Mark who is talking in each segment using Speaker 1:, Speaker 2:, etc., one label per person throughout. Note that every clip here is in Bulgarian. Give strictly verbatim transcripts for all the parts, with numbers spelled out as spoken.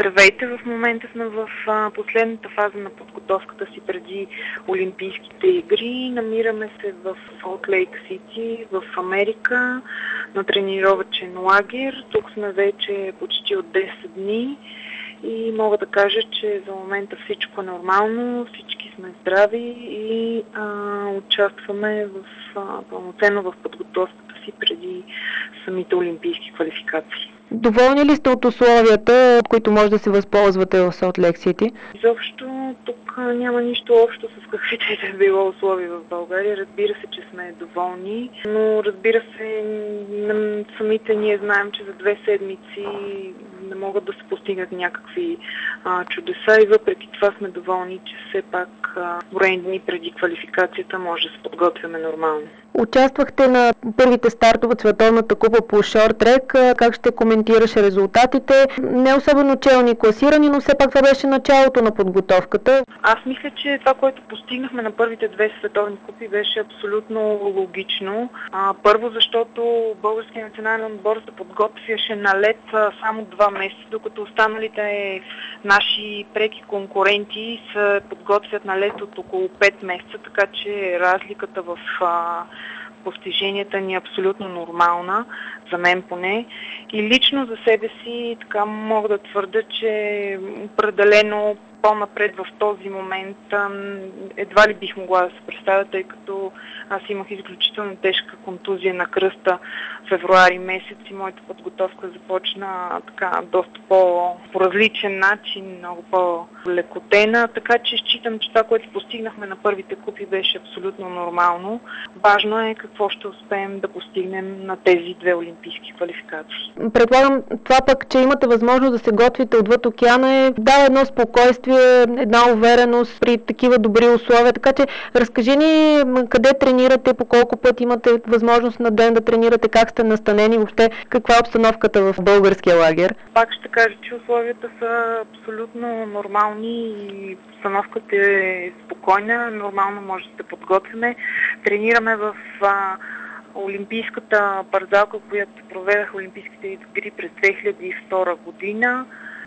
Speaker 1: Здравейте, в момента сме в а, последната фаза на подготовката си преди Олимпийските игри. Намираме се в Солт Лейк Сити, в Америка, на тренировъчен лагер. Тук сме вече почти от десет дни и мога да кажа, че за момента всичко е нормално, всички сме здрави и а, участваме в, а, пълноценно в подготовката си преди самите олимпийски квалификации.
Speaker 2: Доволни ли сте от условията, от които може да се възползвате в Солт Лейк Сити?
Speaker 1: Изобщо тук няма нищо общо с каквито и да било условия в България. Разбира се, че сме доволни, но разбира се, самите ние знаем, че за две седмици не могат да се постигнат някакви а, чудеса и въпреки това сме доволни, че все пак броени дни преди квалификацията може да се подготвяме нормално.
Speaker 2: Участвахте на първите стартове от Световната купа по шорт-трек. Как ще коментираш резултатите? Не особено челни класирани, но все пак това беше началото на подготовката.
Speaker 1: Аз мисля, че това, което постигнахме на първите две световни купи, беше абсолютно логично. А, първо, защото българският национален отбор се подготвяше на лед само два месеца, докато останалите наши преки конкуренти се подготвят на лед от около пет месеца, така че разликата в а, постиженията ни е абсолютно нормална, за мен поне. И лично за себе си така мога да твърда, че определено по-напред в този момент едва ли бих могла да се представя, тъй като аз имах изключително тежка контузия на кръста в февруари месец и моята подготовка започна така доста по-различен начин, много по-лекотена, така че считам, че това, което постигнахме на първите купи, беше абсолютно нормално. Важно е какво ще успеем да постигнем на тези две олимпийски квалификации.
Speaker 2: Предполагам това пък, че имате възможност да се готвите отвъд океана, е дава едно спокойствие, една увереност при такива добри условия. Така че разкажи ни къде тренирате, по колко пъти имате възможност на ден да тренирате, как сте настанени, въобще каква е обстановката в българския лагер?
Speaker 1: Пак ще кажа, че условията са абсолютно нормални и обстановката е спокойна, нормално може да се подготвяме. Тренираме в а, олимпийската парзалка, която проведаха олимпийските игри през две хиляди и втора година.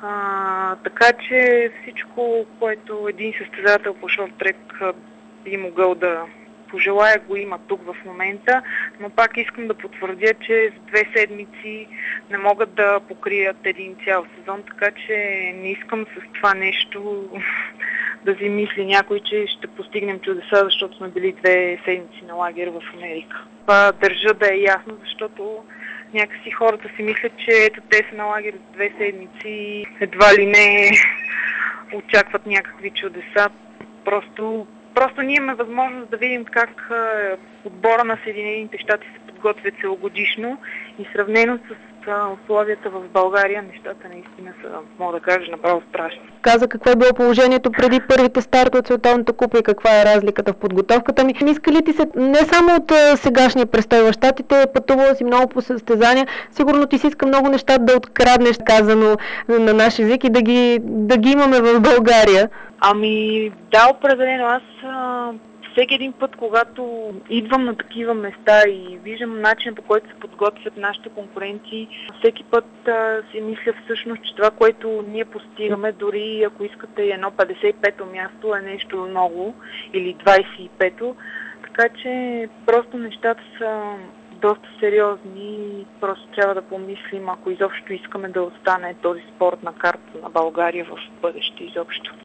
Speaker 1: А, така че всичко, което един състезател по шорт-трек би могъл да пожелая, го има тук в момента, но пак искам да потвърдя, че с две седмици не могат да покрият един цял сезон, така че не искам с това нещо да си мисли някой, че ще постигнем чудеса, защото сме били две седмици на лагер в Америка. Това държа да е ясно, защото някакси хората си мислят, че ето те са на лагер за две седмици и едва ли не очакват някакви чудеса. Просто, просто ние имаме възможност да видим как отбора на Съединените щати се подготвят целогодишно и сравнено с условията в България, нещата наистина са, мога да кажа, направо страшни.
Speaker 2: Каза какво е било положението преди първите старта от Световната купа и каква е разликата в подготовката ми. Иска ли ти се не само от сегашния престой в щатите, пътувала си много по състезания, сигурно ти си иска много неща да откраднеш, казано на наш език, и да ги, да ги имаме в България?
Speaker 1: Ами да, определено. Аз всеки един път, когато идвам на такива места и виждам начин, по който се подготвят нашите конкуренти, всеки път а, си мисля всъщност, че това, което ние постигаме, дори ако искате едно петдесет и пето място, е нещо много, или двадесет и пето, така че просто нещата са доста сериозни и просто трябва да помислим, ако изобщо искаме да остане този спорт на карта на България в бъдеще изобщо.